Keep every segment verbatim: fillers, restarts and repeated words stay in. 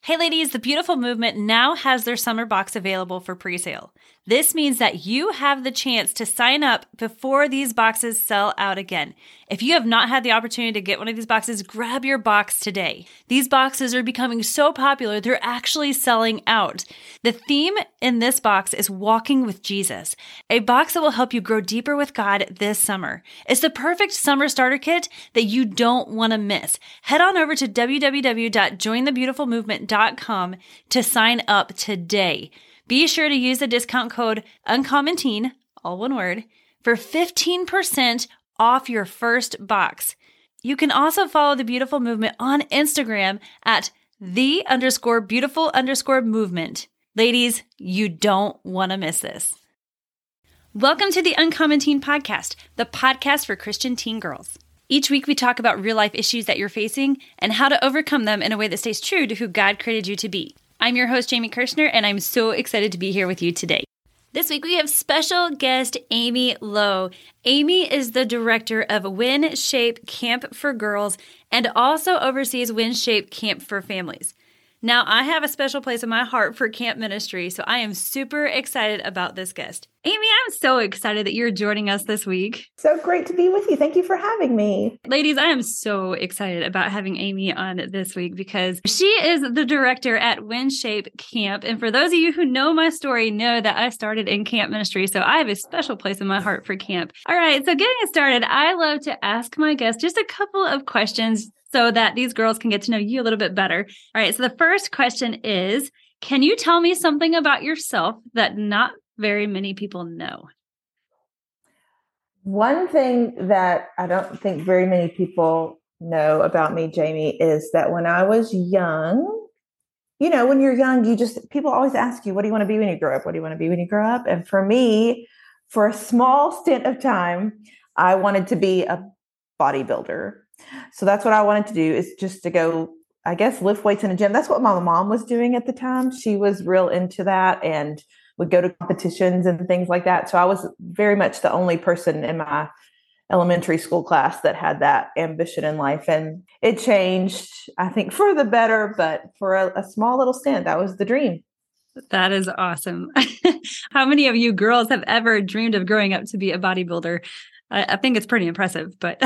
Hey ladies, the Beautiful Movement now has their summer box available for pre-sale. This means that you have the chance to sign up before these boxes sell out again. If you have not had the opportunity to get one of these boxes, grab your box today. These boxes are becoming so popular, they're actually selling out. The theme in this box is Walking with Jesus, a box that will help you grow deeper with God this summer. It's the perfect summer starter kit that you don't want to miss. Head on over to w w w dot join the beautiful movement dot com to sign up today. Be sure to use the discount code UncommonTeen, all one word, for fifteen percent off your first box. You can also follow the Beautiful Movement on Instagram at the underscore beautiful underscore movement. Ladies, you don't want to miss this. Welcome to the Uncommon Teen Podcast, the podcast for Christian teen girls. Each week we talk about real life issues that you're facing and how to overcome them in a way that stays true to who God created you to be. I'm your host, Jamie Kirshner, and I'm so excited to be here with you today. This week we have special guest Amy Lowe. Amy is the director of WinShape Camp for Girls and also oversees WinShape Camp for Families. Now, I have a special place in my heart for camp ministry, so I am super excited about this guest. Amy, I'm so excited that you're joining us this week. So great to be with you. Thank you for having me. Ladies, I am so excited about having Amy on this week because she is the director at WinShape Camp. And for those of you who know my story, know that I started in camp ministry, so I have a special place in my heart for camp. All right, so getting it started, I love to ask my guests just a couple of questions so that these girls can get to know you a little bit better. All right, so the first question is, can you tell me something about yourself that not very many people know? One thing that I don't think very many people know about me, Jamie, is that when I was young, you know, when you're young, you just, people always ask you, what do you want to be when you grow up? What do you want to be when you grow up? And for me, for a small stint of time, I wanted to be a bodybuilder. So that's what I wanted to do, is just to go, I guess, lift weights in a gym. That's what my mom was doing at the time. She was real into that and would go to competitions and things like that. So I was very much the only person in my elementary school class that had that ambition in life. And it changed, I think, for the better, but for a, a small little stint, that was the dream. That is awesome. How many of you girls have ever dreamed of growing up to be a bodybuilder? I, I think it's pretty impressive, but...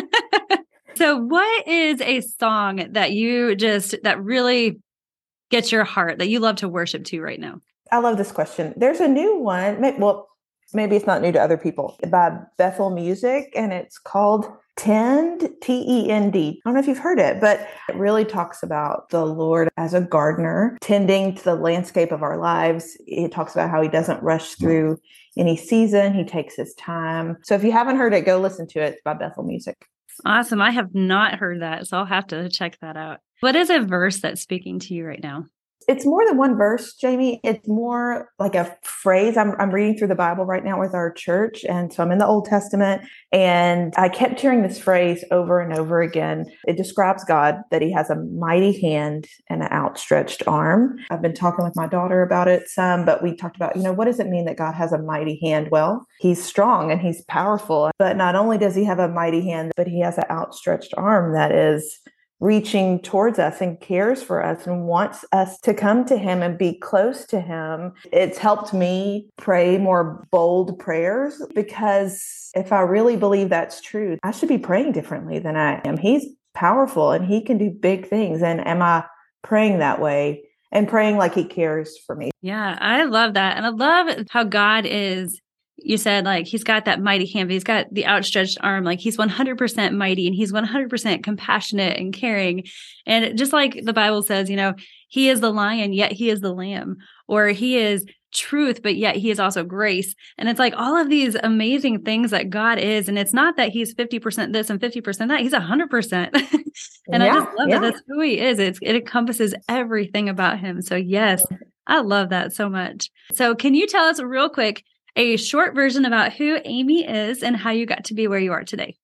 So what is a song that you just, that really gets your heart, that you love to worship to right now? I love this question. There's a new one. Well, maybe it's not new to other people, by Bethel Music, and it's called Tend, T E N D. I don't know if you've heard it, but it really talks about the Lord as a gardener, tending to the landscape of our lives. It talks about how he doesn't rush through any season. He takes his time. So if you haven't heard it, go listen to it. It's by Bethel Music. Awesome. I have not heard that, so I'll have to check that out. What is a verse that's speaking to you right now? It's more than one verse, Jamie. It's more like a phrase. I'm I'm reading through the Bible right now with our church. And so I'm in the Old Testament. And I kept hearing this phrase over and over again. It describes God, that he has a mighty hand and an outstretched arm. I've been talking with my daughter about it some, but we talked about, you know, what does it mean that God has a mighty hand? Well, he's strong and he's powerful. But not only does he have a mighty hand, but he has an outstretched arm that is reaching towards us and cares for us and wants us to come to him and be close to him. It's helped me pray more bold prayers, because if I really believe that's true, I should be praying differently than I am. He's powerful and he can do big things. And am I praying that way and praying like he cares for me? Yeah, I love that. And I love how God is, you said, like, he's got that mighty hand, but he's got the outstretched arm. Like, he's one hundred percent mighty and he's one hundred percent compassionate and caring. And just like the Bible says, you know, he is the lion, yet he is the lamb, or he is truth, but yet he is also grace. And it's like all of these amazing things that God is. And it's not that he's fifty percent this and fifty percent that, he's one hundred percent. And yeah, I just love yeah. that that's who he is. It's, it encompasses everything about him. So yes, I love that so much. So can you tell us real quick, a short version about who Amy is and how you got to be where you are today?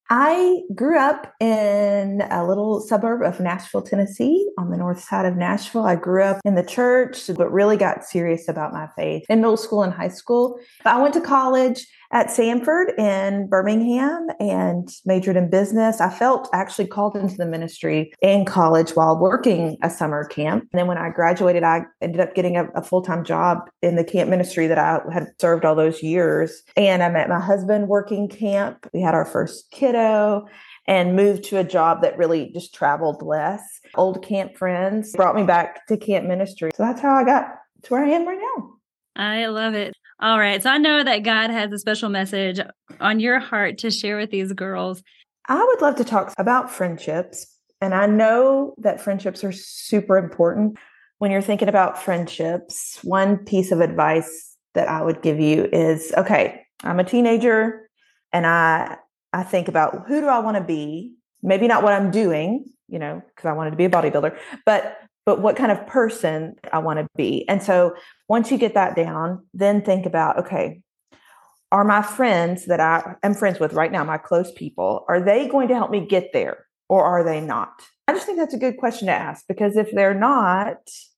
I grew up in a little suburb of Nashville, Tennessee, on the north side of Nashville. I grew up in the church, but really got serious about my faith in middle school and high school. I went to college at Samford in Birmingham and majored in business. I felt actually called into the ministry in college while working a summer camp. And then when I graduated, I ended up getting a, a full-time job in the camp ministry that I had served all those years. And I met my husband working camp. We had our first kiddo and moved to a job that really just traveled less. Old camp friends brought me back to camp ministry. So that's how I got to where I am right now. I love it. All right. So I know that God has a special message on your heart to share with these girls. I would love to talk about friendships. And I know that friendships are super important. When you're thinking about friendships, one piece of advice that I would give you is, okay, I'm a teenager and I I think about who do I want to be? Maybe not what I'm doing, you know, because I wanted to be a bodybuilder, but but what kind of person I want to be. And so once you get that down, then think about, okay, are my friends that I am friends with right now, my close people, are they going to help me get there or are they not? I just think that's a good question to ask, because if they're not,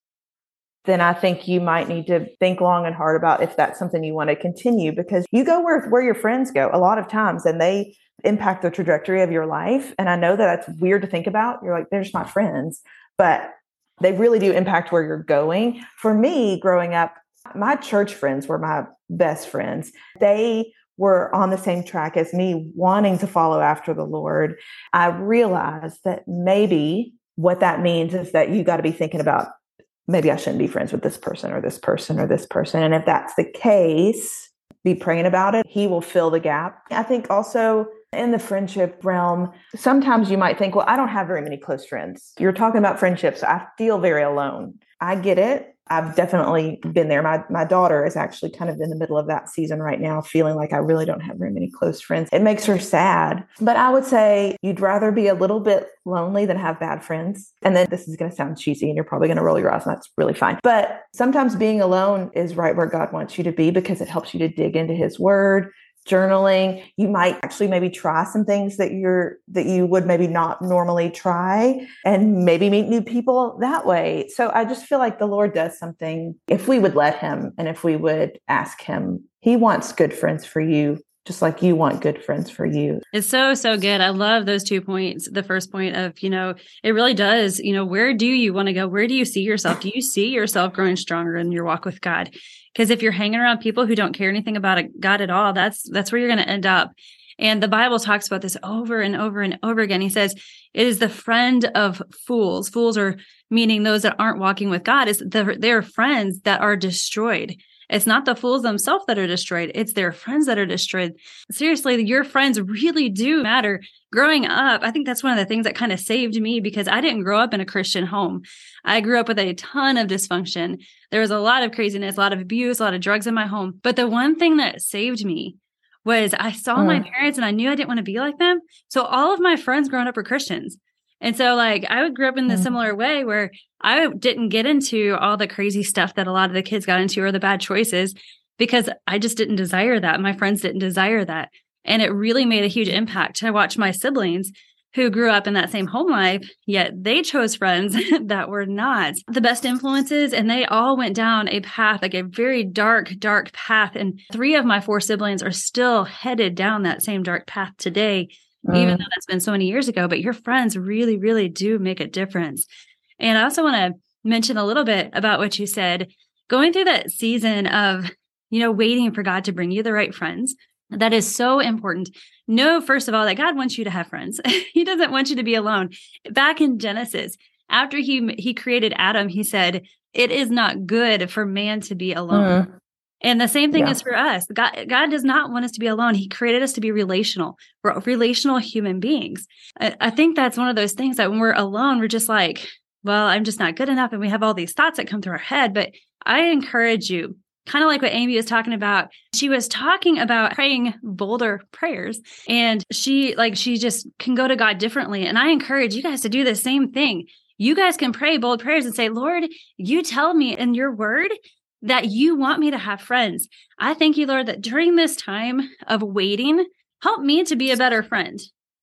then I think you might need to think long and hard about if that's something you want to continue, because you go where, where your friends go a lot of times and they impact the trajectory of your life. And I know that that's weird to think about. You're like, they're just my friends, but they really do impact where you're going. For me, growing up, my church friends were my best friends. They were on the same track as me, wanting to follow after the Lord. I realized that maybe what that means is that you got to be thinking about, maybe I shouldn't be friends with this person or this person or this person. And if that's the case, be praying about it. He will fill the gap. I think also in the friendship realm, sometimes you might think, well, I don't have very many close friends. You're talking about friendships. I feel very alone. I get it. I've definitely been there. My my daughter is actually kind of in the middle of that season right now, feeling like I really don't have very many close friends. It makes her sad. But I would say you'd rather be a little bit lonely than have bad friends. And then this is going to sound cheesy and you're probably going to roll your eyes, and that's really fine. But sometimes being alone is right where God wants you to be, because it helps you to dig into his word. Journaling, you might actually maybe try some things that you're that you would maybe not normally try, and maybe meet new people that way. So I just feel like the Lord does something if we would let him, and if we would ask him. He wants good friends for you, just like you want good friends for you. It's so, so good. I love those two points. The first point of, you know, it really does, you know, where do you want to go? Where do you see yourself? Do you see yourself growing stronger in your walk with God? Because if you're hanging around people who don't care anything about God at all, that's that's where you're going to end up. And the Bible talks about this over and over and over again. He says, it is the friend of fools. Fools are meaning those that aren't walking with God. Is the, they're friends that are destroyed. It's not the fools themselves that are destroyed. It's their friends that are destroyed. Seriously, your friends really do matter. Growing up, I think that's one of the things that kind of saved me, because I didn't grow up in a Christian home. I grew up with a ton of dysfunction. There was a lot of craziness, a lot of abuse, a lot of drugs in my home. But the one thing that saved me was I saw mm. my parents and I knew I didn't want to be like them. So all of my friends growing up were Christians. And so like I would grow up in the mm. similar way where I didn't get into all the crazy stuff that a lot of the kids got into, or the bad choices, because I just didn't desire that. My friends didn't desire that. And it really made a huge impact. I watched my siblings who grew up in that same home life, yet they chose friends that were not the best influences. And they all went down a path, like a very dark, dark path. And three of my four siblings are still headed down that same dark path today, mm. even though that's been so many years ago. But your friends really, really do make a difference. And I also want to mention a little bit about what you said, going through that season of, you know, waiting for God to bring you the right friends. That is so important. Know, first of all, that God wants you to have friends. He doesn't want you to be alone. Back in Genesis, after he he created Adam, he said, it is not good for man to be alone. Mm. And the same thing yeah. is for us. God, God does not want us to be alone. He created us to be relational. We're relational human beings. I, I think that's one of those things that when we're alone, we're just like, well, I'm just not good enough. And we have all these thoughts that come through our head. But I encourage you, kind of like what Amy was talking about. She was talking about praying bolder prayers, and she like, she just can go to God differently. And I encourage you guys to do the same thing. You guys can pray bold prayers and say, Lord, you tell me in your word that you want me to have friends. I thank you, Lord, that during this time of waiting, help me to be a better friend.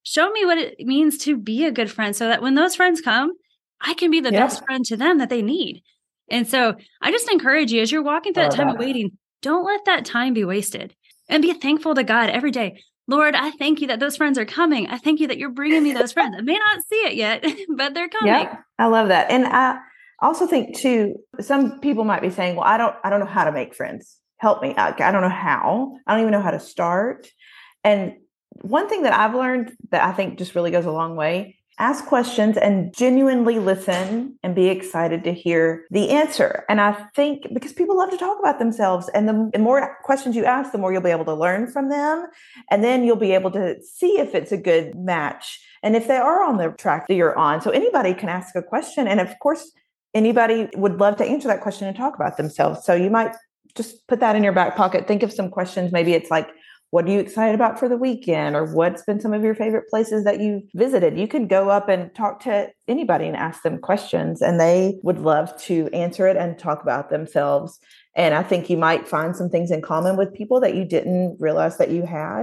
show me what it means to be a good friend so that when those friends come, I can be the Yep. best friend to them that they need. And so I just encourage you as you're walking through that time that. of waiting, don't let that time be wasted and be thankful to God every day. Lord, I thank you that those friends are coming. I thank you that you're bringing me those friends. I may not see it yet, but they're coming. Yeah, I love that. And I also think too, some people might be saying, well, I don't, I don't know how to make friends. Help me. I, I don't know how. I don't even know how to start. And one thing that I've learned that I think just really goes a long way, ask questions and genuinely listen and be excited to hear the answer. And I think because people love to talk about themselves, and the, the more questions you ask, the more you'll be able to learn from them. And then you'll be able to see if it's a good match and if they are on the track that you're on. So anybody can ask a question. And of course, anybody would love to answer that question and talk about themselves. So you might just put that in your back pocket. Think of some questions. Maybe it's like, what are you excited about for the weekend? Or what's been some of your favorite places that you've visited? You can go up and talk to anybody and ask them questions, and they would love to answer it and talk about themselves. And I think you might find some things in common with people that you didn't realize that you had,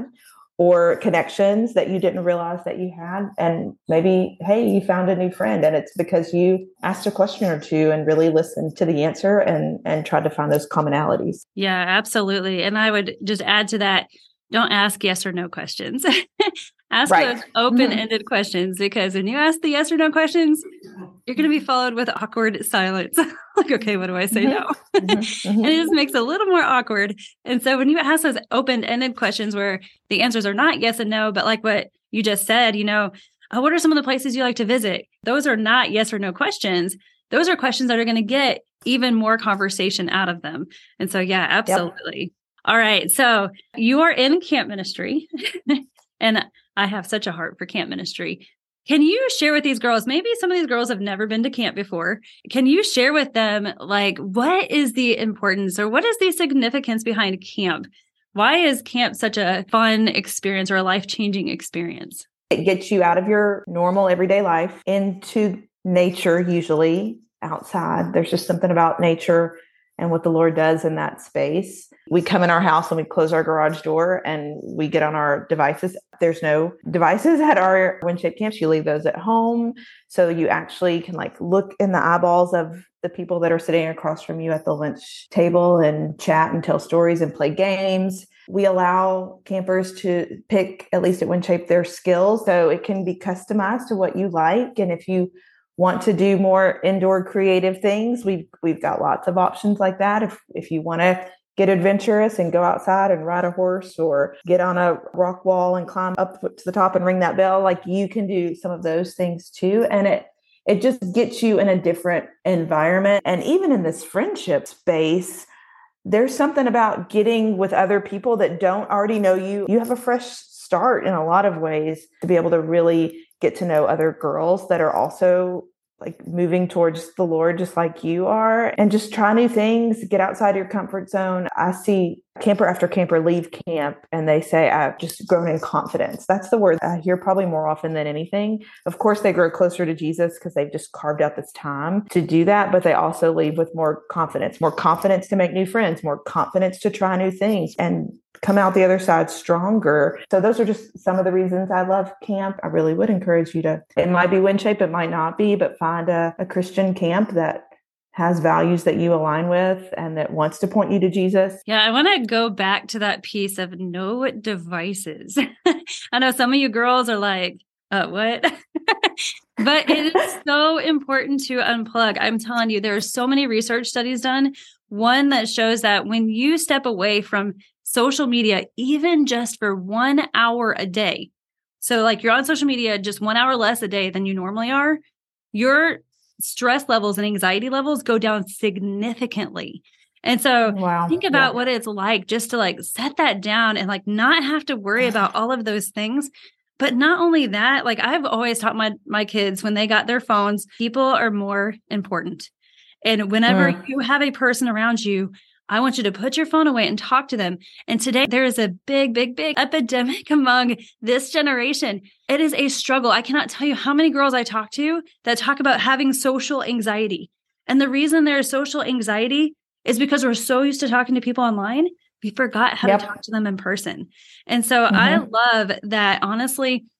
or connections that you didn't realize that you had. And maybe, hey, you found a new friend, and it's because you asked a question or two and really listened to the answer and, and tried to find those commonalities. Yeah, absolutely. And I would just add to that, don't ask yes or no questions. Ask Right. those open-ended mm-hmm. questions, because when you ask the yes or no questions, you're going to be followed with awkward silence. Like, okay, what do I say now? Mm-hmm. Mm-hmm. And it just makes it a little more awkward. And so when you ask those open-ended questions where the answers are not yes and no, but like what you just said, you know, oh, what are some of the places you like to visit? Those are not yes or no questions. Those are questions that are going to get even more conversation out of them. And so, yeah, absolutely. Yep. All right. So you are in camp ministry, and I have such a heart for camp ministry. Can you share with these girls, maybe some of these girls have never been to camp before. Can you share with them, like, what is the importance or what is the significance behind camp? Why is camp such a fun experience or a life-changing experience? It gets you out of your normal everyday life into nature, usually outside. There's just something about nature and what the Lord does in that space. We come in our house and we close our garage door and we get on our devices. There's no devices at our WinShape camps. You leave those at home. So you actually can like look in the eyeballs of the people that are sitting across from you at the lunch table and chat and tell stories and play games. We allow campers to pick, at least at WinShape, their skills. So it can be customized to what you like. And if you want to do more indoor creative things, we've we've got lots of options like that. If if you want to get adventurous and go outside and ride a horse or get on a rock wall and climb up to the top and ring that bell, like you can do some of those things too. And it it just gets you in a different environment. And even in this friendship space, there's something about getting with other people that don't already know you. You have a fresh start in a lot of ways to be able to really get to know other girls that are also like moving towards the Lord, just like you are, and just try new things, get outside your comfort zone. I see camper after camper leave camp and they say, I've just grown in confidence. That's the word I hear probably more often than anything. Of course, they grow closer to Jesus because they've just carved out this time to do that, but they also leave with more confidence, more confidence to make new friends, more confidence to try new things and come out the other side stronger. So those are just some of the reasons I love camp. I really would encourage you to, it might be WinShape, it might not be, but find a, a Christian camp that has values that you align with and that wants to point you to Jesus. Yeah, I want to go back to that piece of no devices. I know some of you girls are like, uh, what? But it is so important to unplug. I'm telling you, there are so many research studies done. One that shows that when you step away from social media, even just for one hour a day, so like you're on social media just one hour less a day than you normally are, your stress levels and anxiety levels go down significantly. And so wow. think about yeah. what it's like just to like set that down and like not have to worry about all of those things. But not only that, like I've always taught my, my kids when they got their phones, people are more important. And whenever mm. you have a person around you, I want you to put your phone away and talk to them. And today there is a big, big, big epidemic among this generation. It is a struggle. I cannot tell you how many girls I talk to that talk about having social anxiety. And the reason there's social anxiety is because we're so used to talking to people online, we forgot how yep. to talk to them in person. And so mm-hmm. I love that, honestly,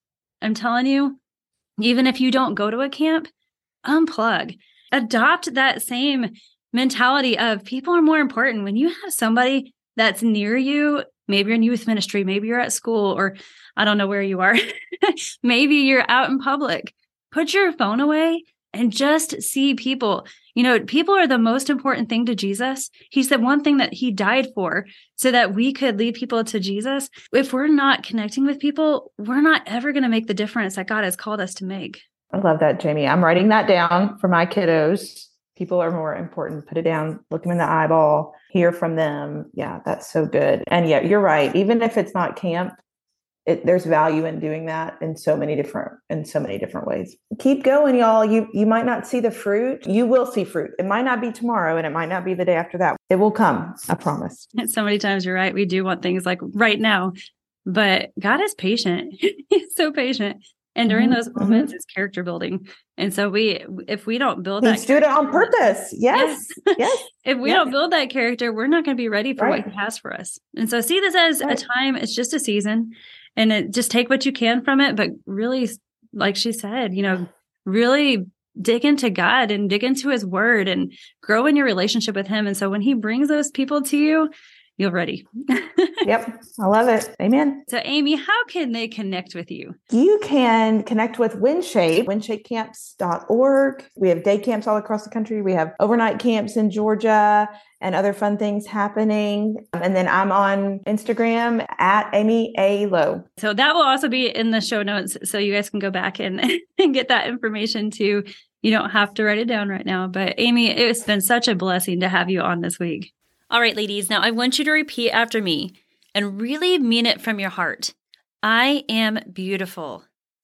I'm telling you, even if you don't go to a camp, unplug. Adopt that same mentality of people are more important. When you have somebody that's near you, maybe you're in youth ministry, maybe you're at school, or I don't know where you are. Maybe you're out in public. Put your phone away and just see people. You know, people are the most important thing to Jesus. He said one thing that he died for so that we could lead people to Jesus. If we're not connecting with people, we're not ever going to make the difference that God has called us to make. I love that, Jamie. I'm writing that down for my kiddos. People are more important. Put it down, look them in the eyeball, hear from them. Yeah, that's so good. And yeah, you're right. Even if it's not camp, it, there's value in doing that in so many different in so many different ways. Keep going, y'all. You you might not see the fruit. You will see fruit. It might not be tomorrow, and it might not be the day after that. It will come. I promise. So many times you're right. We do want things like right now, but God is patient. He's so patient. And during mm-hmm. those moments, mm-hmm. it's character building. And so we, if we don't build He's that, do it on purpose. Yes. Yes. yes. If we yes. don't build that character, we're not going to be ready for right. what he has for us. And so see this as right. a time. It's just a season, and it, just take what you can from it. But really, like she said, you know, really dig into God and dig into his word and grow in your relationship with him. And so when he brings those people to you, you're ready. Yep. I love it. Amen. So Amy, how can they connect with you? You can connect with WindShape, wind shape camps dot org. We have day camps all across the country. We have overnight camps in Georgia and other fun things happening. And then I'm on Instagram at Amy A. Lowe. So that will also be in the show notes. So you guys can go back and, and get that information too. You don't have to write it down right now. But Amy, it's been such a blessing to have you on this week. All right, ladies, now I want you to repeat after me and really mean it from your heart. I am beautiful.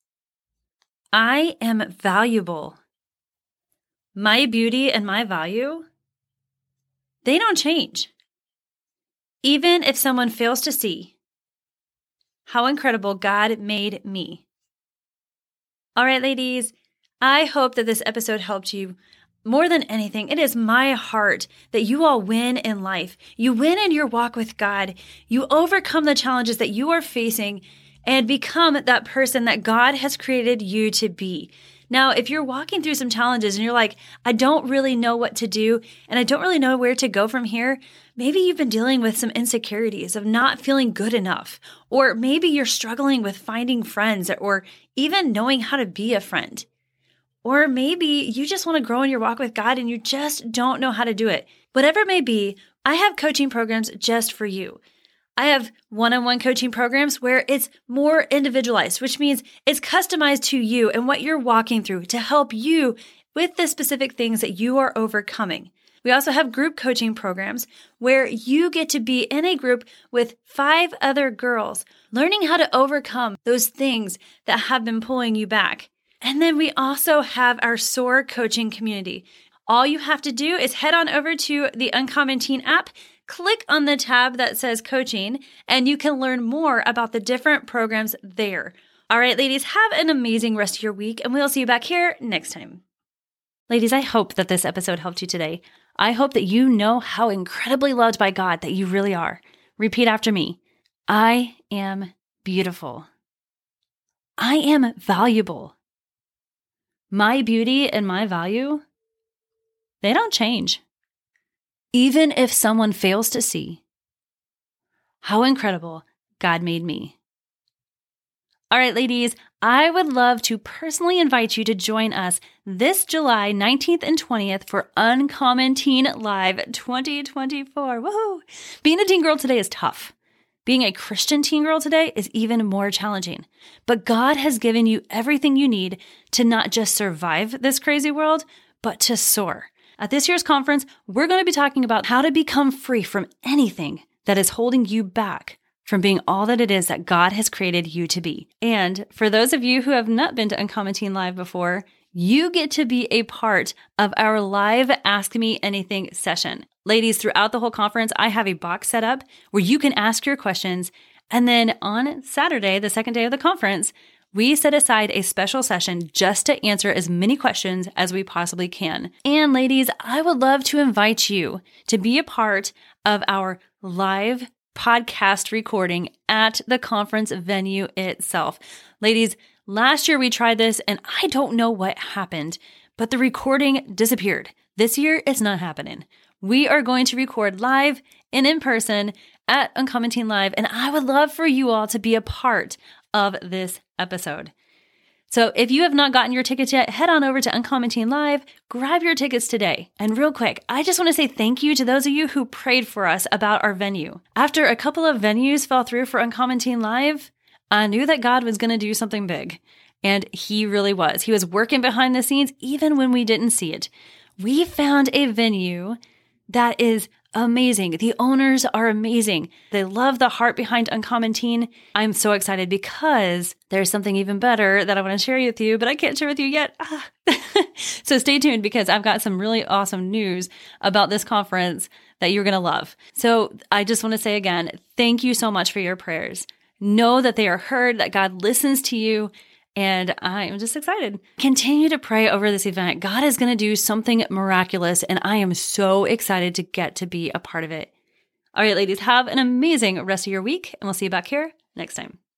I am valuable. My beauty and my value, they don't change. Even if someone fails to see how incredible God made me. All right, ladies, I hope that this episode helped you. More than anything, it is my heart that you all win in life. You win in your walk with God. You overcome the challenges that you are facing and become that person that God has created you to be. Now, if you're walking through some challenges and you're like, I don't really know what to do and I don't really know where to go from here, maybe you've been dealing with some insecurities of not feeling good enough, or maybe you're struggling with finding friends or even knowing how to be a friend. Or maybe you just want to grow in your walk with God and you just don't know how to do it. Whatever it may be, I have coaching programs just for you. I have one-on-one coaching programs where it's more individualized, which means it's customized to you and what you're walking through to help you with the specific things that you are overcoming. We also have group coaching programs where you get to be in a group with five other girls, learning how to overcome those things that have been pulling you back. And then we also have our SOAR coaching community. All you have to do is head on over to the Uncommon Teen app, click on the tab that says coaching, and you can learn more about the different programs there. All right, ladies, have an amazing rest of your week, and we'll see you back here next time. Ladies, I hope that this episode helped you today. I hope that you know how incredibly loved by God that you really are. Repeat after me. I am beautiful. I am valuable. My beauty and my value, they don't change. Even if someone fails to see how incredible God made me. All right, ladies, I would love to personally invite you to join us this July nineteenth and twentieth for Uncommon Teen Live twenty twenty-four. Woohoo! Being a teen girl today is tough. Being a Christian teen girl today is even more challenging. But God has given you everything you need to not just survive this crazy world, but to soar. At this year's conference, we're going to be talking about how to become free from anything that is holding you back from being all that it is that God has created you to be. And for those of you who have not been to Uncommon Teen Live before, you get to be a part of our live Ask Me Anything session. Ladies, throughout the whole conference, I have a box set up where you can ask your questions. And then on Saturday, the second day of the conference, we set aside a special session just to answer as many questions as we possibly can. And ladies, I would love to invite you to be a part of our live podcast recording at the conference venue itself. Ladies, Last year we tried this and I don't know what happened, but the recording disappeared. This year it's not happening. We are going to record live and in person at Uncommon Teen Live, and I would love for you all to be a part of this episode. So if you have not gotten your tickets yet, head on over to Uncommon Teen Live, grab your tickets today. And real quick, I just want to say thank you to those of you who prayed for us about our venue. After a couple of venues fell through for Uncommon Teen Live, I knew that God was going to do something big. And he really was. He was working behind the scenes even when we didn't see it. We found a venue that is amazing. The owners are amazing. They love the heart behind Uncommon Teen. I'm so excited because there's something even better that I want to share with you, but I can't share with you yet. Ah. So stay tuned because I've got some really awesome news about this conference that you're going to love. So I just want to say again, thank you so much for your prayers. Know that they are heard, that God listens to you. And I am just excited. Continue to pray over this event. God is going to do something miraculous, and I am so excited to get to be a part of it. All right, ladies, have an amazing rest of your week, and we'll see you back here next time.